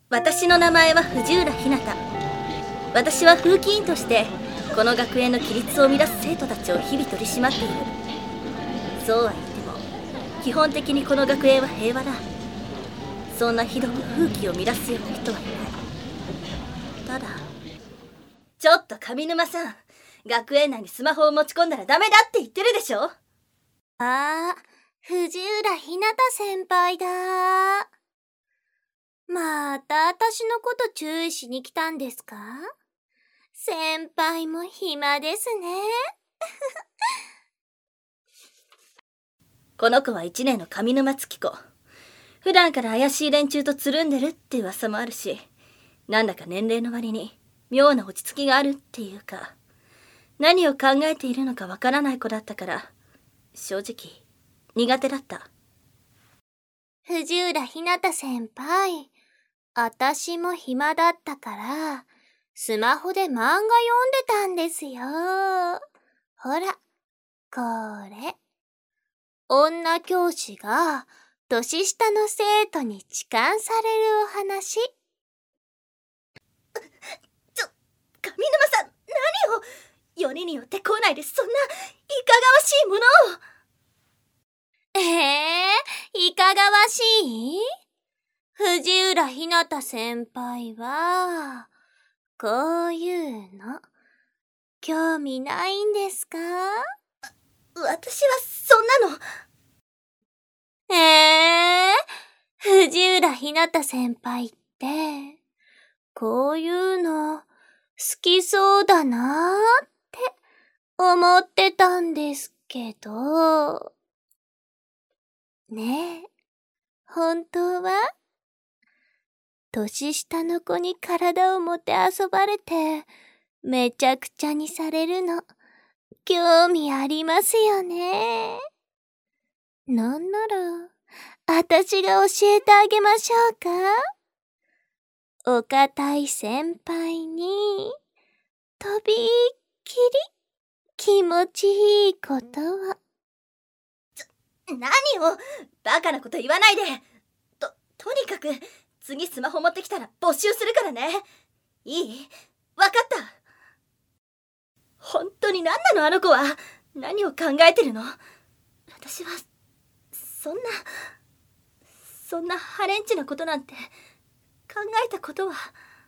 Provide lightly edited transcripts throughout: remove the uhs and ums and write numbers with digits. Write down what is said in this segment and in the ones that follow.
私の名前は藤浦ひなた。私は風紀委員としてこの学園の規律を乱す生徒たちを日々取り締まっている。そうは言っても基本的にこの学園は平和だ。そんなひどく風紀を乱すような人はいない。ただ、ちょっと上沼さん、学園内にスマホを持ち込んだらダメだって言ってるでしょ。 ああ、藤浦ひなた先輩だ。また私のこと注意しに来たんですか？先輩も暇ですね。 この子は1年の上沼月子。普段から怪しい連中とつるんでるって噂もあるし、なんだか年齢の割に妙な落ち着きがあるっていうか、何を考えているのかわからない子だったから、正直苦手だった。 藤浦ひなた先輩、私も暇だったから、スマホで漫画読んでたんですよ。ほら、これ。女教師が年下の生徒に痴漢されるお話。 上沼さん、何を。よりによって校内でそんないかがわしいものを。 いかがわしい？藤浦ひなた先輩は、こういうの、興味ないんですか？ 私はそんなの。 藤浦ひなた先輩って、こういうの、好きそうだなーって思ってたんですけど。ねえ、本当は？年下の子に体をもてあそばれて、めちゃくちゃにされるの、興味ありますよね。なんなら、私が教えてあげましょうか？お堅い先輩に、とびっきり気持ちいいことを。 何をバカなこと言わないで。とにかく次スマホ持ってきたら没収するからね。いい？わかった。本当に何なのあの子は。何を考えてるの？私はそんなハレンチなことなんて考えたことは。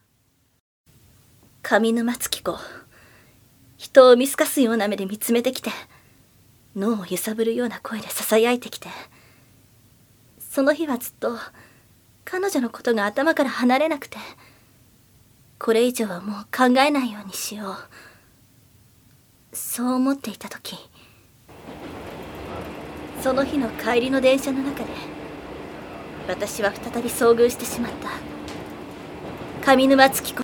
上沼月子、人を見透かすような目で見つめてきて、脳を揺さぶるような声で囁いてきて、その日はずっと彼女のことが頭から離れなくて、これ以上はもう考えないようにしよう、そう思っていた時、その日の帰りの電車の中で私は再び遭遇してしまった。上沼月子